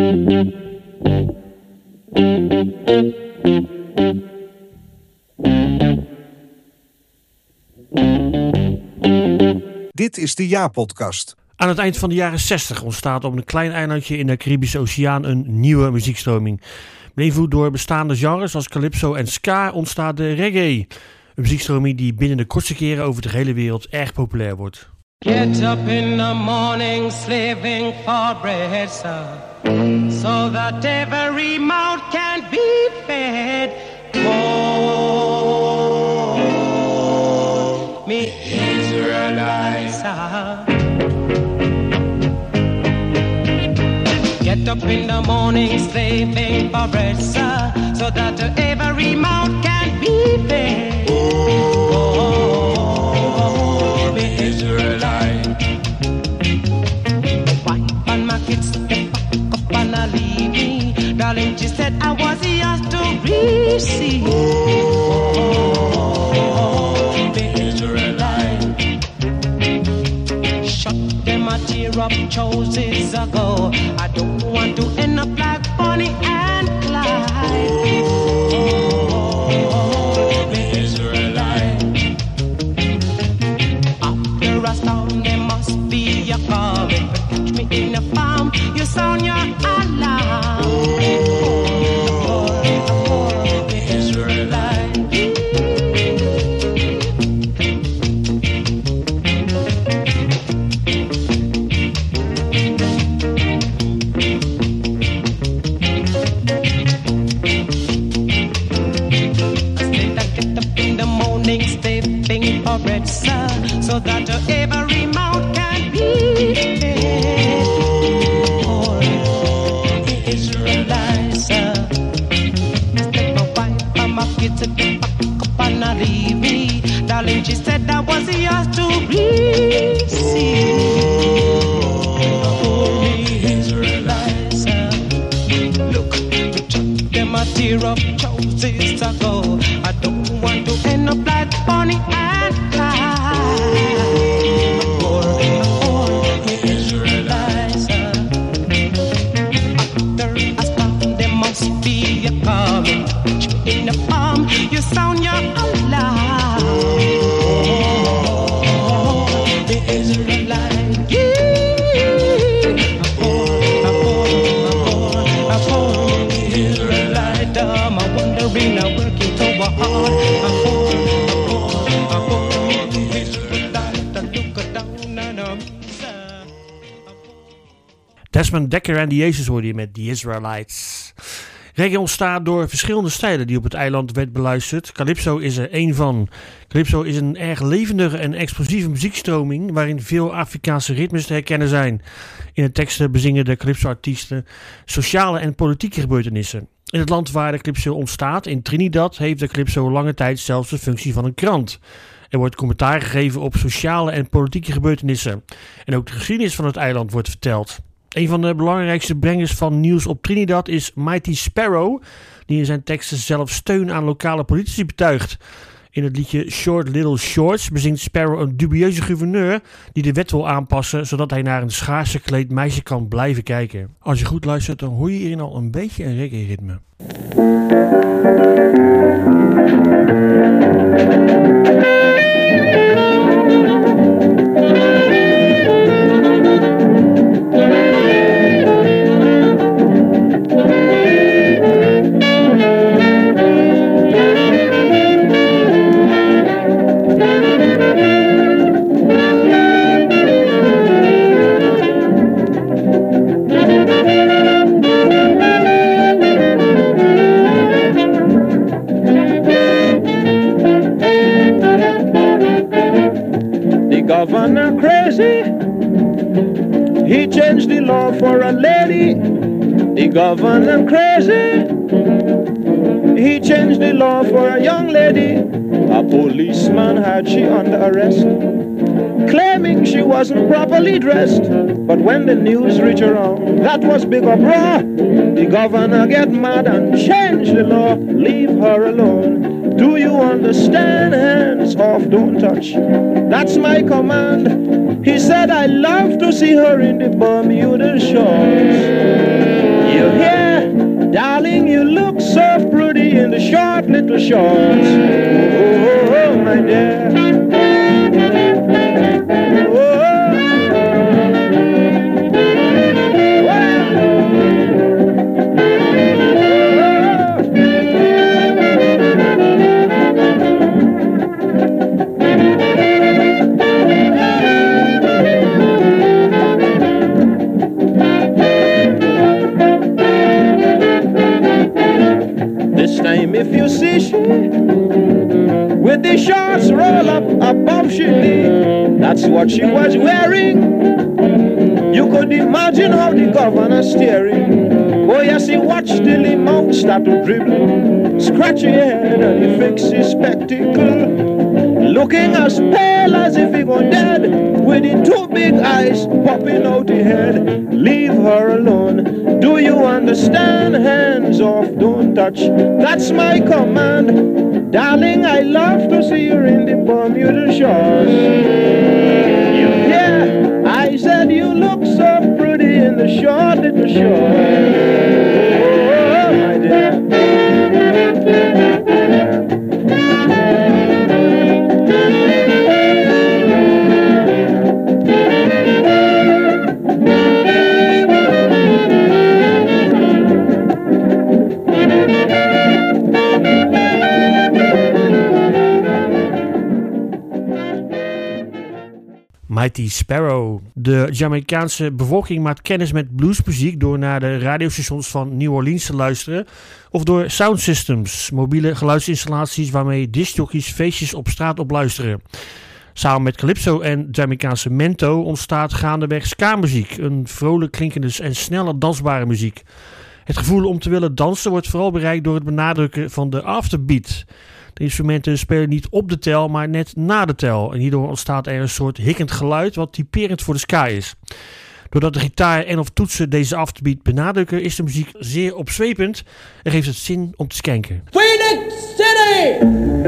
Dit is de Ja-podcast. Aan het eind van de jaren 60 ontstaat op een klein eilandje in de Caribische Oceaan een nieuwe muziekstroming. Beïnvloed door bestaande genres als calypso en ska ontstaat de reggae. Een muziekstroming die binnen de kortste keren over de hele wereld erg populair wordt. Get up in the morning slaving for bread, sir, so that every mouth can be fed. Oh, me Israelites, get up in the morning slaving for bread, sir, so that every mouth can be fed. Oh, me Israelite. Wife and my kids, they pack up and I leave me. Darling, she said I was yours to receive. Oh, me Israelite. Shut them a tear up choices ago. I don't want to end up like Bonnie and Clyde. Oh, me Israelite. After a storm, there must be a calm. If you catch me in a farm, you sound your alarm. Oh, me Israelite. Stepping for bread, sir, so that every mouth can be fed. Oh, the Israelites, sir. Step my wife and my kids at the back up and I leave me. Darling, she said I was yours to receive. Oh, the Israelites, sir. Look, you took them a tear up choices ago. I don't want to end up like Bonnie and Clyde. Oh, the Israelites. After a storm, there must be a calm. In the palm, you sound your alarm. Oh, the Israelites. The Israelite. I'm wondering, I'm working so hard. Desmond Dekker en de Jezus hoorde je met The Israelites. Reggae ontstaat door verschillende stijlen die op het eiland werd beluisterd. Calypso is er één van. Calypso is een erg levendige en explosieve muziekstroming waarin veel Afrikaanse ritmes te herkennen zijn. In de teksten bezingen de calypso-artiesten sociale en politieke gebeurtenissen. In het land waar de calypso ontstaat, in Trinidad, heeft de calypso lange tijd zelfs de functie van een krant. Er wordt commentaar gegeven op sociale en politieke gebeurtenissen. En ook de geschiedenis van het eiland wordt verteld. Een van de belangrijkste brengers van nieuws op Trinidad is Mighty Sparrow, die in zijn teksten zelf steun aan lokale politici betuigt. In het liedje Short Little Shorts bezingt Sparrow een dubieuze gouverneur die de wet wil aanpassen zodat hij naar een schaars gekleed meisje kan blijven kijken. Als je goed luistert, dan hoor je hierin al een beetje een reggae-ritme. Governor crazy, he changed the law for a lady. The governor crazy, he changed the law for a young lady. A policeman had she under arrest, claiming she wasn't properly dressed. But when the news reached around, that was big uproar. The governor get mad and change the law, leave her alone. Do you understand? Hands off, don't touch. That's my command. He said I love to see her in the Bermuda shorts. You short little shorts. Oh, my dear. If you see she with the shorts roll up above she knee, that's what she was wearing. You could imagine how the governor staring. Oh yes, he watched till the mouth start to dribble, scratch your head and he fix his spectacle, looking as pale as if he were dead, with the two big eyes popping out the head. Leave her alone, do you understand? Hands off, don't touch, that's my command. Darling, I love to see you in the Bermuda shores. Yeah, I said you look so pretty in the short little shores. Oh, my dear. Mighty Sparrow. De Jamaicaanse bevolking maakt kennis met bluesmuziek door naar de radiostations van New Orleans te luisteren of door sound systems, mobiele geluidsinstallaties waarmee discjockeys feestjes op straat opluisteren. Samen met calypso en Jamaicaanse mento ontstaat gaandeweg ska-muziek, een vrolijk klinkende en snelle dansbare muziek. Het gevoel om te willen dansen wordt vooral bereikt door het benadrukken van de afterbeat. De instrumenten spelen niet op de tel, maar net na de tel. En hierdoor ontstaat er een soort hikkend geluid wat typerend voor de ska is. Doordat de gitaar en of toetsen deze afterbeat benadrukken, is de muziek zeer opzwepend en geeft het zin om te skanken. Phoenix City!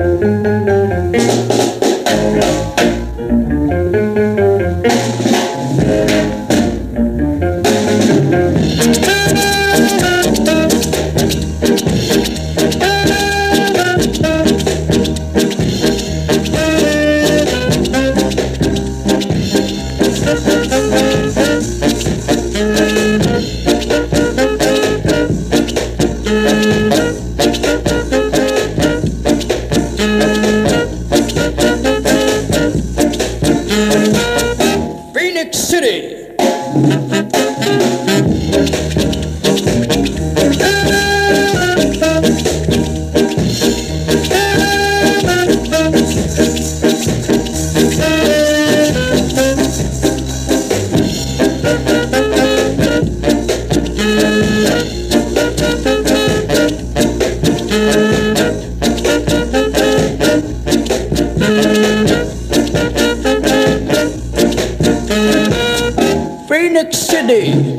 Phoenix City.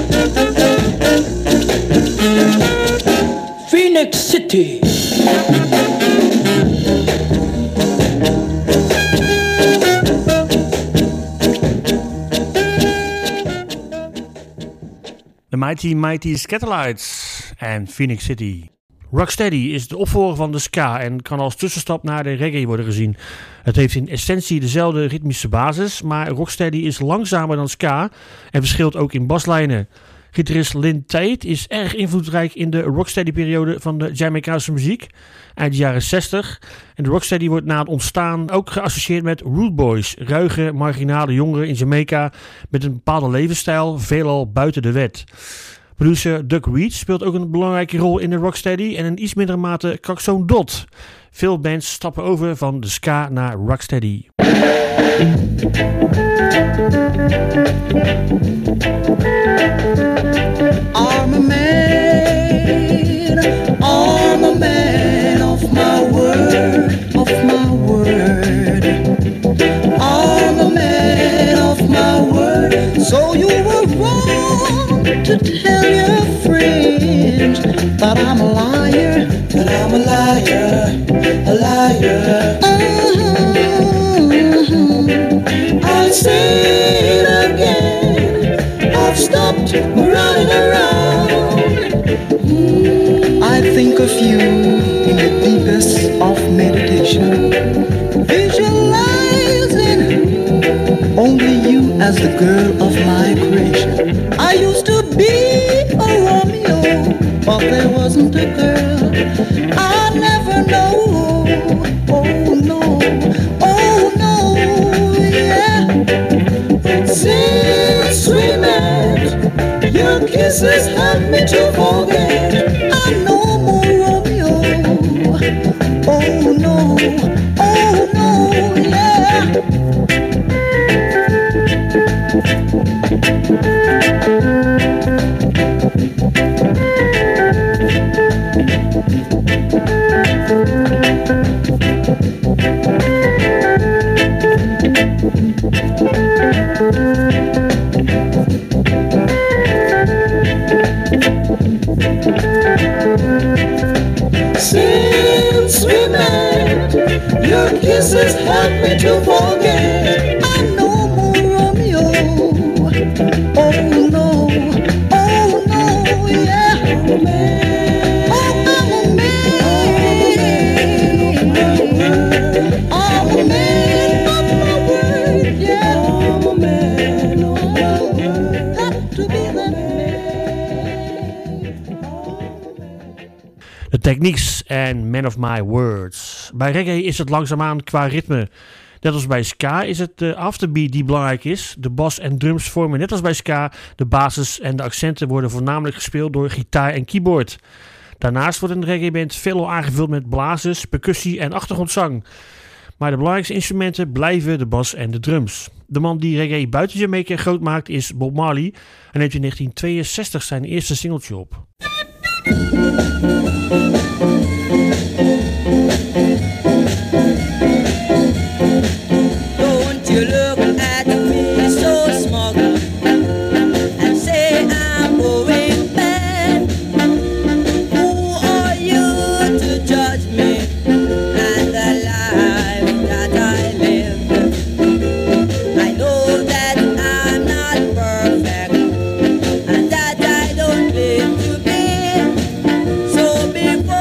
Phoenix City. Mighty Mighty Scatterlights en Phoenix City. Rocksteady is de opvolger van de ska en kan als tussenstap naar de reggae worden gezien. Het heeft in essentie dezelfde ritmische basis, maar Rocksteady is langzamer dan ska en verschilt ook in baslijnen. Gitarist Lynn Tate is erg invloedrijk in de Rocksteady-periode van de Jamaicaanse muziek, eind jaren 60. En de Rocksteady wordt na het ontstaan ook geassocieerd met Rude Boys, ruige, marginale jongeren in Jamaica met een bepaalde levensstijl, veelal buiten de wet. Producer Doug Reed speelt ook een belangrijke rol in de Rocksteady en in iets mindere mate Coxsone Dot. Veel bands stappen over van de ska naar Rocksteady. I'm a man of my word, of my word. I'm a man of my word. So you were wrong to tell your friends that I'm a liar, that I'm a liar, a liar. I'll say it again. I've stopped running around. I think of you in the deepest of meditation, visualizing only you as the girl of my creation. I used to be a Romeo, but there wasn't a girl I never know. Oh no, yeah. Since we met, your kisses help me to forget. I'm no more Romeo. Oh no, yeah. Since we met, your kisses help me to forget. I'm no more Romeo. Oh no, yeah. I'm a man. I'm a man of my word, yeah. I'm a man of my word. Got to be that man. De Techniques en Man of My Words. Bij reggae is het langzaamaan qua ritme. Net als bij ska is het de afterbeat die belangrijk is. De bas en drums vormen net als bij ska de basis en de accenten worden voornamelijk gespeeld door gitaar en keyboard. Daarnaast wordt een reggae-band veelal aangevuld met blazers, percussie en achtergrondzang. Maar de belangrijkste instrumenten blijven de bas en de drums. De man die reggae buiten Jamaica groot maakt is Bob Marley. Hij neemt in 1962 zijn eerste singeltje op. Don't you look at me so smug and say I'm going bad. Who are you to judge me and the life that I live? I know that I'm not perfect and that I don't live to be. So before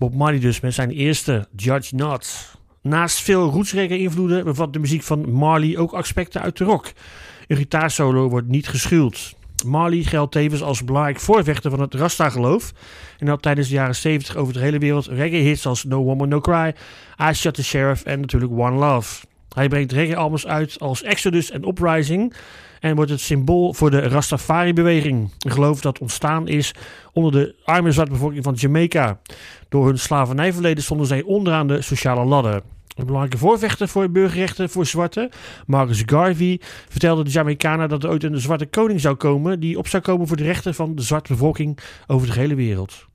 Bob Marley dus met zijn eerste Judge Not. Naast veel rootsreggae invloeden bevat de muziek van Marley ook aspecten uit de rock. Een gitaarsolo wordt niet geschuwd. Marley geldt tevens als belangrijk voorvechter van het Rasta-geloof en had tijdens de jaren 70 over de hele wereld reggae-hits als No Woman No Cry, I Shot the Sheriff en natuurlijk One Love. Hij brengt reggae-albums uit als Exodus en Uprising en wordt het symbool voor de Rastafari-beweging. Een geloof dat ontstaan is onder de arme zwarte bevolking van Jamaica. Door hun slavernijverleden stonden zij onderaan de sociale ladder. Een belangrijke voorvechter voor burgerrechten voor zwarten, Marcus Garvey, vertelde de Jamaicanen dat er ooit een zwarte koning zou komen die op zou komen voor de rechten van de zwarte bevolking over de hele wereld.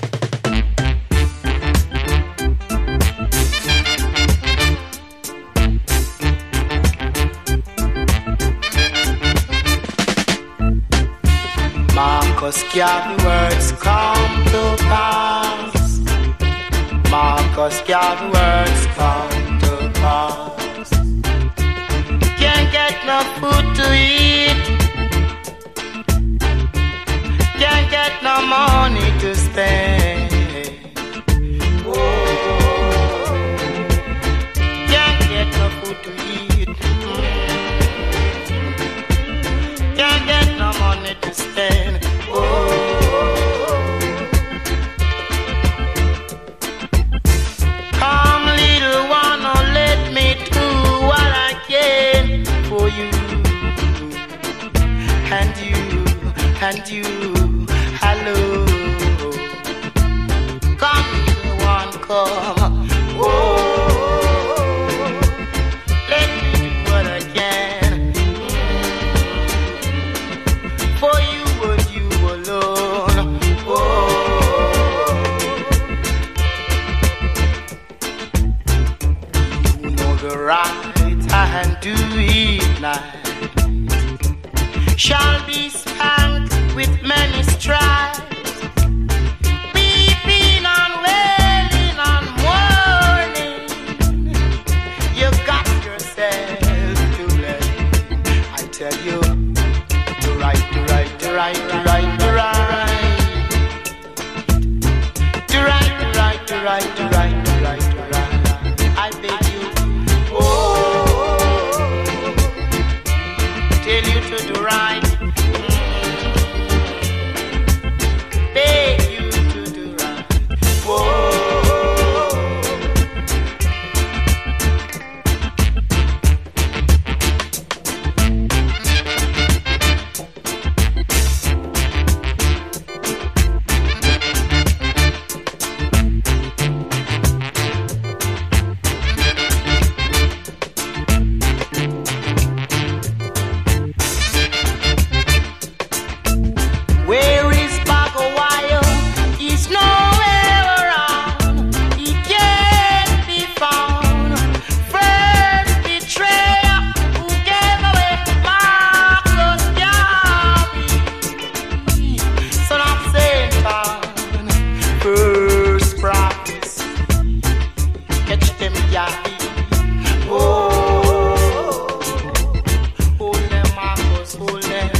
Marcus Garvey words come to pass. Marcus Garvey words come to pass. Can't get no food to eat. Can't get no money to spend. Oh, can't get no food to eat. Can't get no money to spend. Come, little one, oh, let me do what I can for you. And you, hello. Come, little one, come. Oh, let me do what I can for you and you alone. Oh, you know the right hand do it now. Shall be spanked with many stripes, weeping and wailing and mourning. You got yourself to blame. I tell you, the right. I beg you, oh, tell you to do right. Beg you to do right. Whoa. Where is Bagowayo? He's nowhere around. He can't be found. First betrayer who gave away Marcus Garvey, son of Satan. First practice, catch them Garvey. Oh, hold them Marcus, hold them.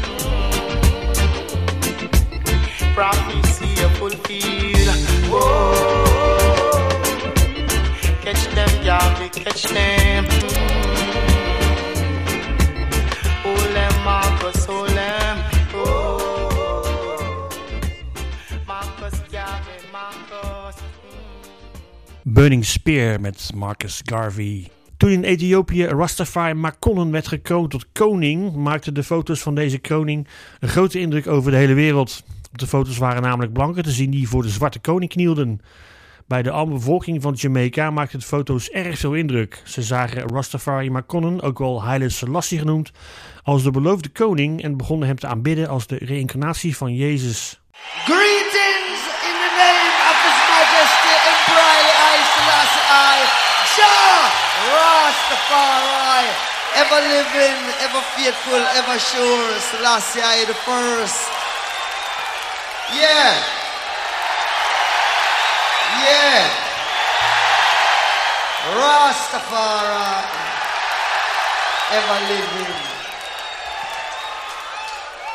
Prophecy fulfilled. Oh, catch them, Garvey, catch them. Hold them, Marcus, hold them. Oh, Marcus Garvey, Marcus. Burning Spear met Marcus Garvey. Toen in Ethiopië Rastafari Makonnen werd gekroond tot koning, maakten de foto's van deze kroning een grote indruk over de hele wereld. Op de foto's waren namelijk blanken te zien die voor de zwarte koning knielden. Bij de arme bevolking van Jamaica maakten de foto's erg veel indruk. Ze zagen Rastafari Makonnen, ook wel Haile Selassie genoemd, als de beloofde koning en begonnen hem te aanbidden als de reïncarnatie van Jezus. Greetings in the name of His Majesty Emperor Haile Selassie I, Jah Rastafari, ever living, ever faithful, ever sure, Selassie I the first. Yeah. Rastafari, ever living.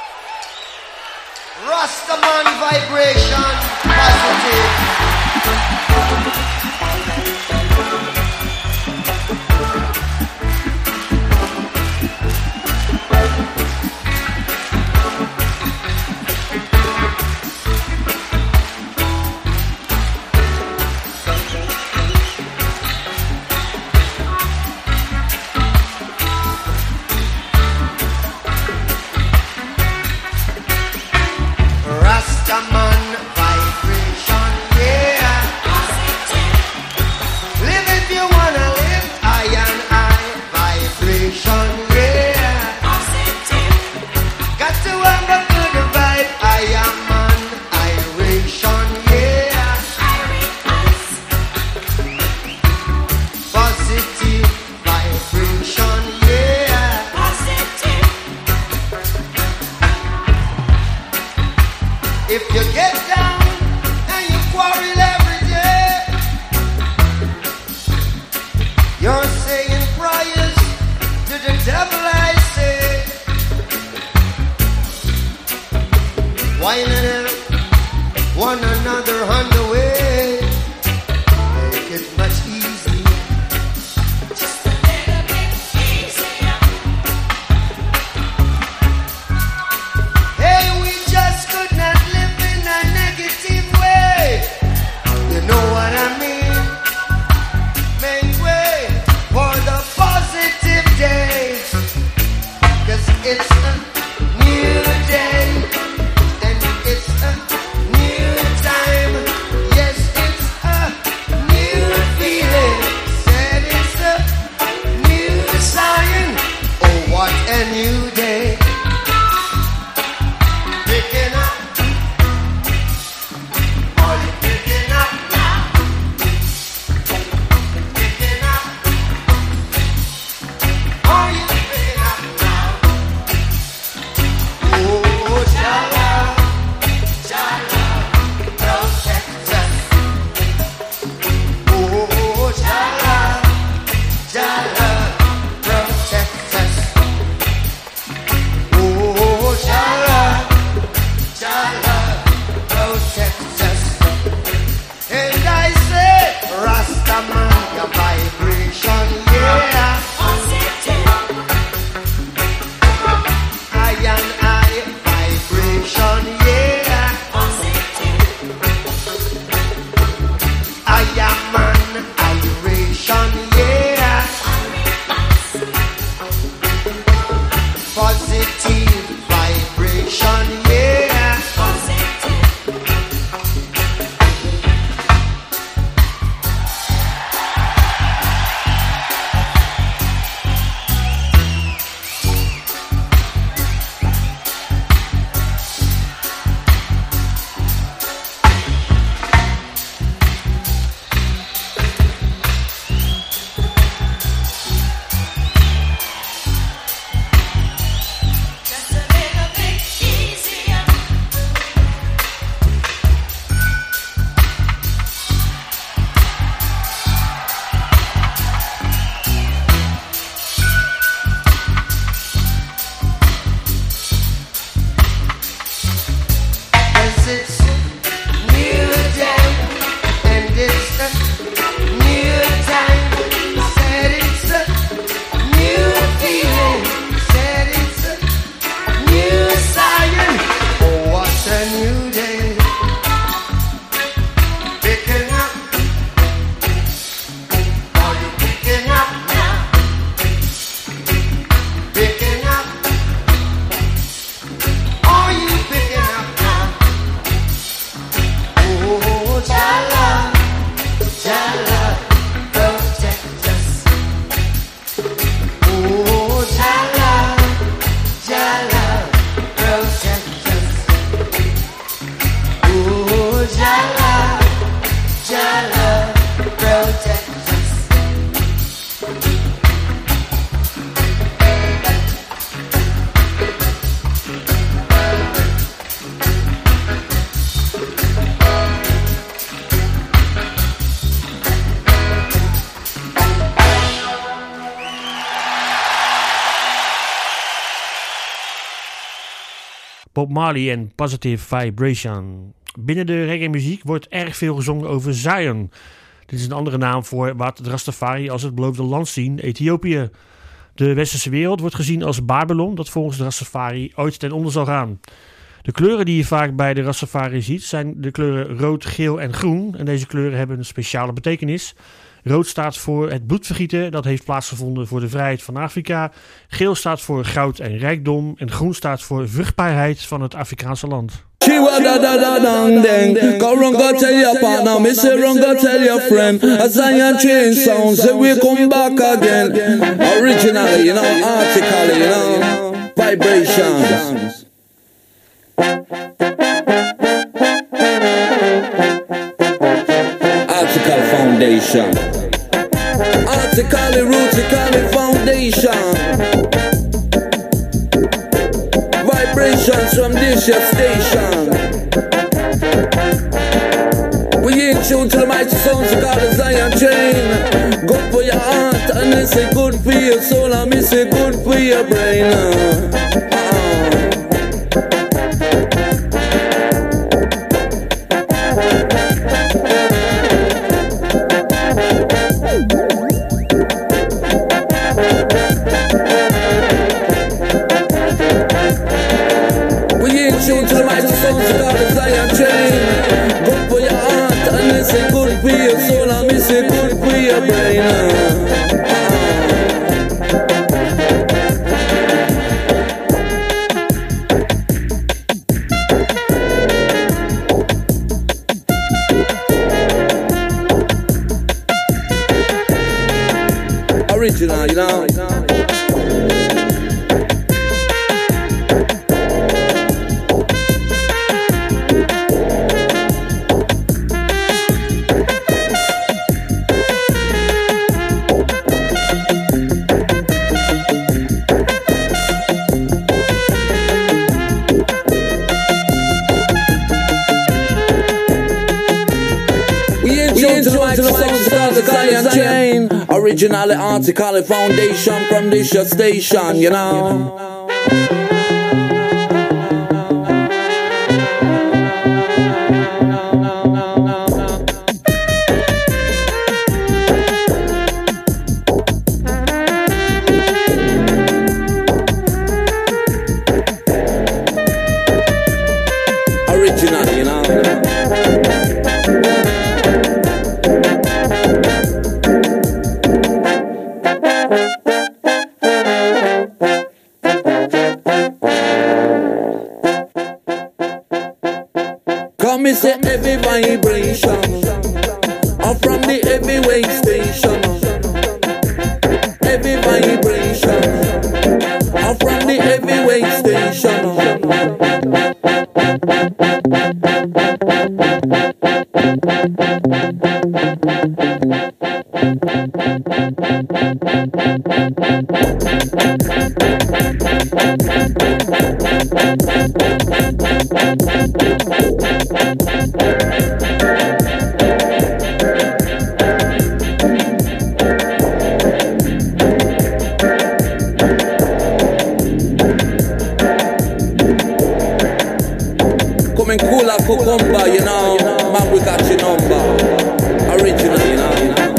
Rastaman vibration, positive. devil I say, whining one another on the way, make it much easier. Just a little bit easier. Hey, we just could not live in a negative way. You know what I mean? Make way for the positive days, 'cause it's a new day and it's a new time. Yes, it's a new feeling. Said it's a new sign. Oh, what a new day. Picking up. Are you picking up now? Picking up. Are you picking up now? Oh, Jala, Jala, protect us. Oh, Jala, Jala, protect us. Oh, Jala, Jala, protect us. And I say, Rastaman, your vibration, yeah. I and I, vibration, yeah. I am man, vibration, yeah. Positive vibration, yeah. Just a little bit easier. Cause it's a new day and it's a new time. Said it's a new feeling. Said it's a new sign. Oh, what a new day. Picking up. Are you picking up now? Picking up. Are you picking up now? Oh, Jala, Jala, protect us. Oh, Jala, Jala, protect us. Oh, Jala, Jala, protect us. Bob Marley en Positive Vibration. Binnen de reggae-muziek wordt erg veel gezongen over Zion. Dit is een andere naam voor wat de Rastafari als het beloofde land zien, Ethiopië. De westerse wereld wordt gezien als Babylon, dat volgens de Rastafari ooit ten onder zal gaan. De kleuren die je vaak bij de Rastafari ziet zijn de kleuren rood, geel en groen. En deze kleuren hebben een speciale betekenis. Rood staat voor het bloedvergieten, dat heeft plaatsgevonden voor de vrijheid van Afrika. Geel staat voor goud en rijkdom. En groen staat voor vruchtbaarheid van het Afrikaanse land. Go run, go tell your partner, me say run, go tell your friend. A Zion train sound, say we come back again. Originally, you know, artically, you know, vibrations. Article Foundation. Artically, rootically Foundation. Vibrations from this your station. We ain't tune to the mighty sounds called the Zion train. Good for your heart and they say good for your soul and me say good for your brain. Tune to the mighty sounds of the Zion Train. Good for your heart and listen, good for your soul and listen, good for your brain. Original, you know. Originally article foundation from this station, you know. Originally, you know. Come say heavy vibration, I'm from the heavyweight station. Heavy vibration, I'm from the heavyweight station. Coming cool like cucumber, you know. Man, we got your number. Original, you know.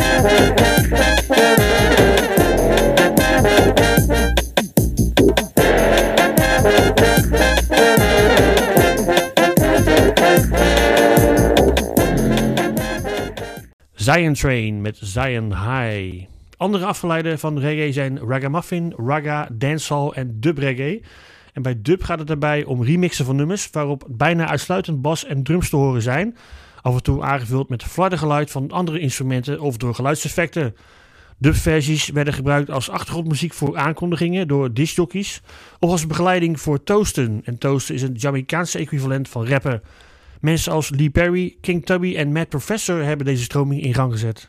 Zion Train met Zion High. Andere afgeleiden van reggae zijn ragamuffin, ragga, dancehall en dub reggae. En bij dub gaat het daarbij om remixen van nummers waarop bijna uitsluitend bas en drums te horen zijn. Af en toe aangevuld met flardengeluid van andere instrumenten of door geluidseffecten. Dubversies werden gebruikt als achtergrondmuziek voor aankondigingen door discjockeys of als begeleiding voor toasten. En toasten is een Jamaicaanse equivalent van rappen. Mensen als Lee Perry, King Tubby en Mad Professor hebben deze stroming in gang gezet.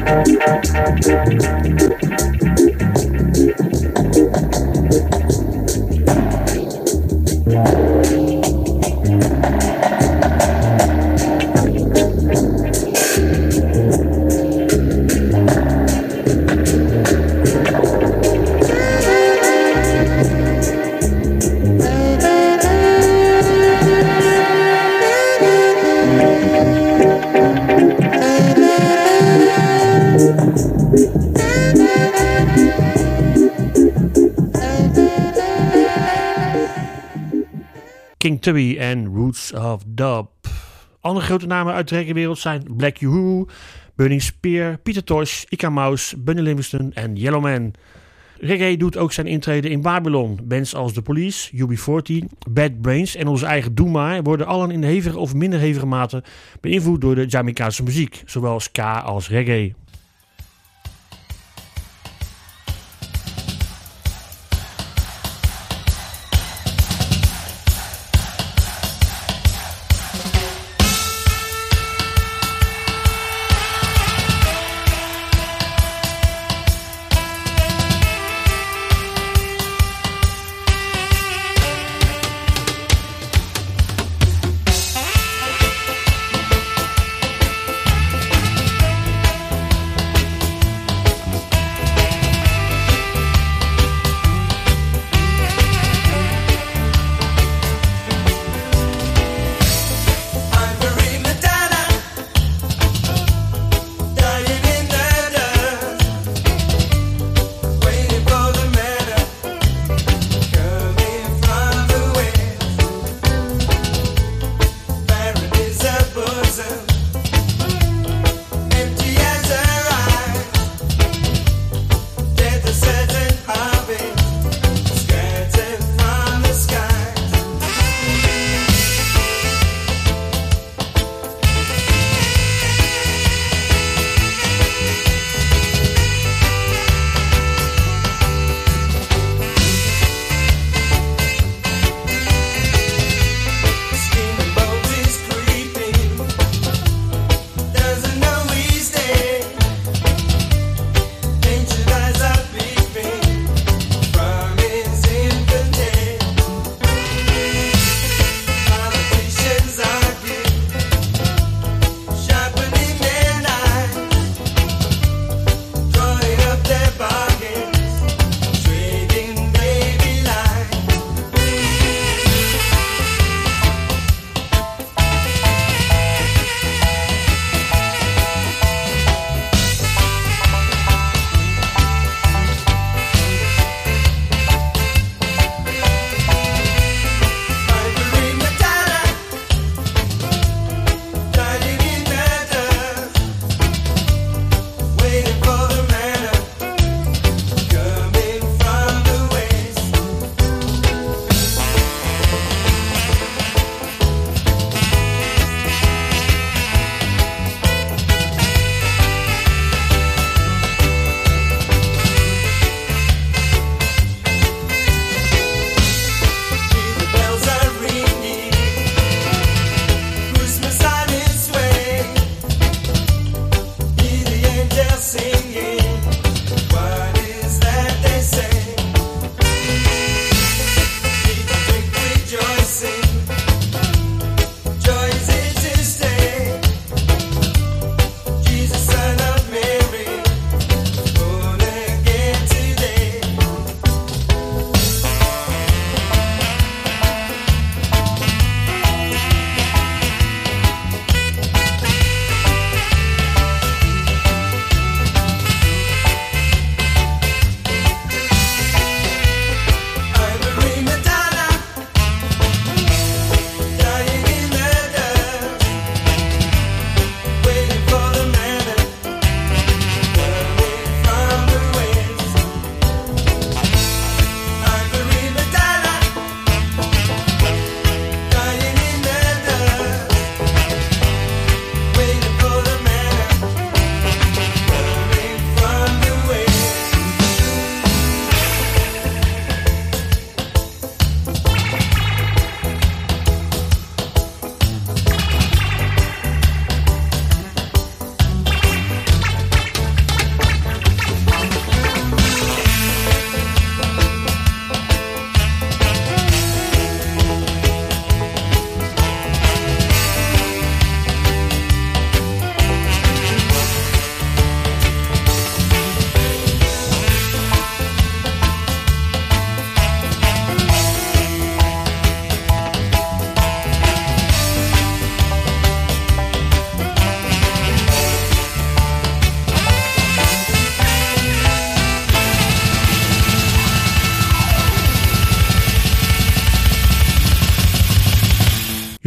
King Tubby en Roots of Dub. Andere grote namen uit de reggaewereld zijn Black Uhuru, Burning Spear, Peter Tosh, Ika Mouse, Bunny Livingston en Yellowman. Reggae doet ook zijn intrede in Babylon. Bands als The Police, UB40, Bad Brains en onze eigen Doema worden allen in hevige of minder hevige mate beïnvloed door de Jamaicaanse muziek, zowel ska als reggae.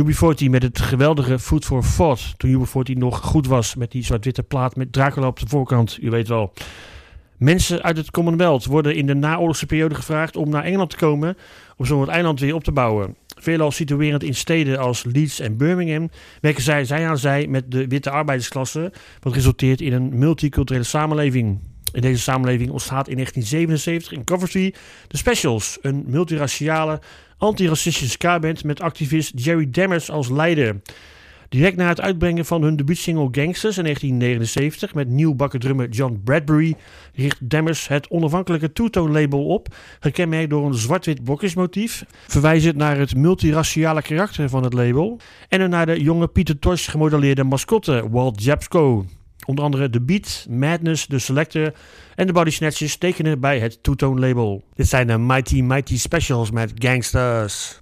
UB40 met het geweldige Food for Thought. Toen UB40 nog goed was met die zwart-witte plaat met Dracula op de voorkant. U weet wel. Mensen uit het Commonwealth worden in de naoorlogse periode gevraagd om naar Engeland te komen om zo het eiland weer op te bouwen. Veelal situerend in steden als Leeds en Birmingham werken zij aan zij met de witte arbeidersklasse, wat resulteert in een multiculturele samenleving. In deze samenleving ontstaat in 1977 in Coventry de Specials, een multiraciale, antiracistische ska-band met activist Jerry Dammers als leider. Direct na het uitbrengen van hun debuutsingle Gangsters in 1979 met nieuwbakken drummer John Bradbury richt Dammers het onafhankelijke two-tone label op, gekenmerkt door een zwart-wit blokjesmotief, verwijzend naar het multiraciale karakter van het label en naar de jonge Peter Tosh gemodelleerde mascotte Walt Japsko. Onder andere The Beat, Madness, The Selector en de Body Snatchers tekenen bij het two-tone label. Dit zijn de Mighty Mighty Specials met Gangsters.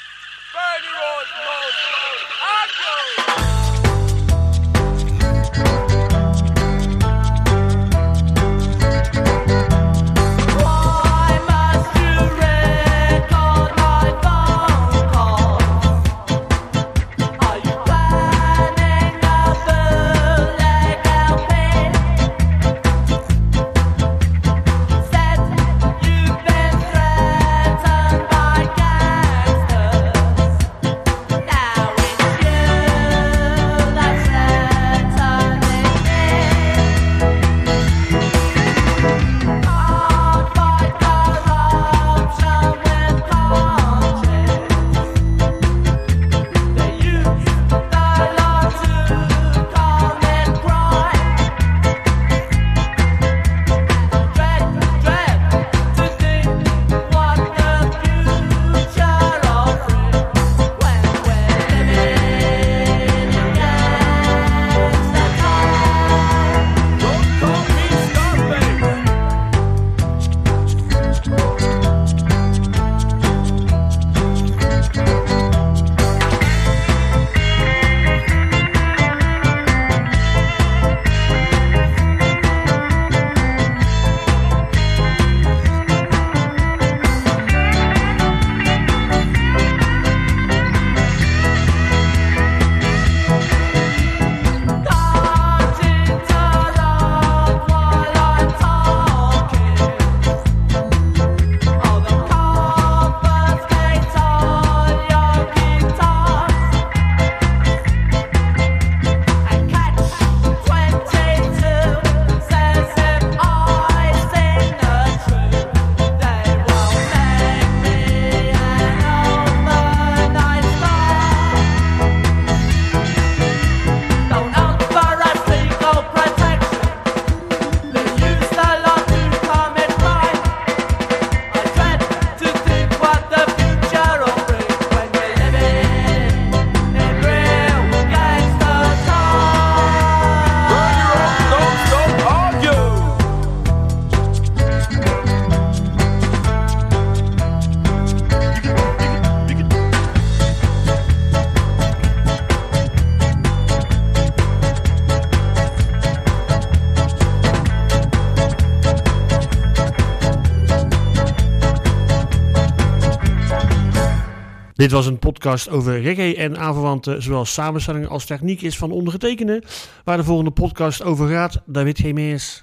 Dit was een podcast over reggae en aanverwanten, zowel samenstelling als techniek is van ondergetekende. Waar de volgende podcast over gaat, daar weet geen meer is.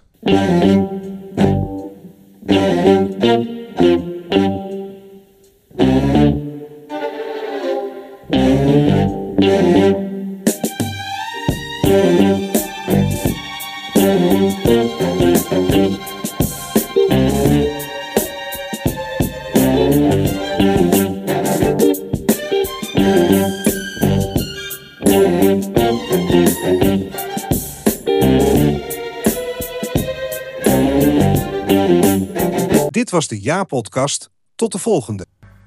Dit was de Ja-podcast. Tot de volgende.